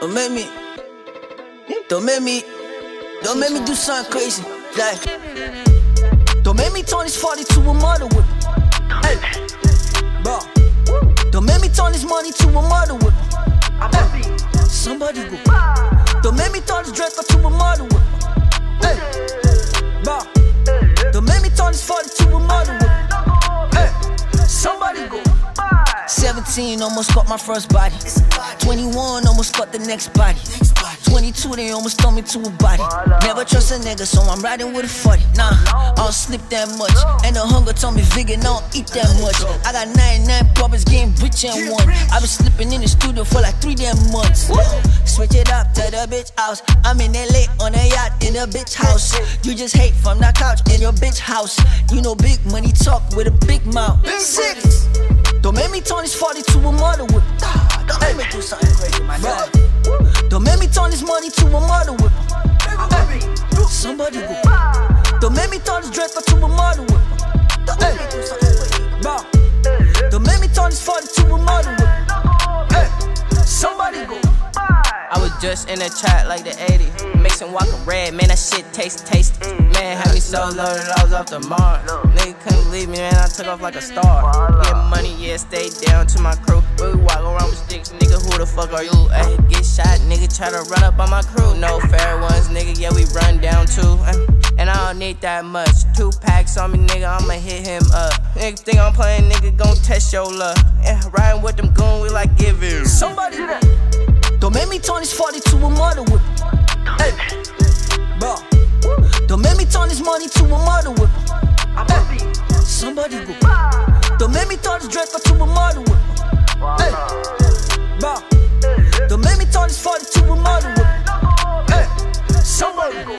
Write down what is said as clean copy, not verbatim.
Don't make me do something crazy. Like, don't make me turn this 40 to a murder whip. Hey, bro. Don't make me turn this money to a murder whip. Hey, somebody go. Don't make me turn this dress to a murder whip. Hey, bro. Don't make me turn this 40 to a murder whip. Hey, somebody go. 17, almost got my first body. 21, almost got the next body. 22, they almost throw me to a body. Never trust a nigga, so I'm riding with a 40. Nah, I don't slip that much. And the hunger told me vegan, I don't eat that much. I got 99 brothers getting rich and one. I been slipping in the studio for like 3 damn months. Switch it up to the bitch house. I'm in LA on a yacht in a bitch house. You just hate from the couch in your bitch house. You know big money talk with a big mouth. 6. Don't make me turn this 40 to a murder whip. Don't make me do something crazy, my God. Don't make me turn this money to a murder whip. Hey, somebody go. Don't make me turn this dress to a murder whip. Don't make me do something crazy, bro. Don't make me turn this 40 to a murder whip. Hey, somebody go. I was just in the trap like the 80s. Mixing Walker Red, man, that shit tasty. Man, had me so loaded, I was off the mark. Nigga couldn't leave me, man, I took off like a star. Get money, yeah, stay down to my crew. We walk around with sticks, nigga, who the fuck are you? Ay, get shot, nigga, try to run up on my crew. No fair ones, nigga, yeah, we run down too. And I don't need that much. 2 packs on me, nigga, I'ma hit him up. Nigga think I'm playing, nigga, gon' test your luck. Yeah, riding with them goons, we like giving. Somebody go. Don't make me turn this 40 to a murder whip. Hey, bro. Don't make me turn this money to a murder whip. Hey, somebody go. Don't make me turn this dress to a murder whip.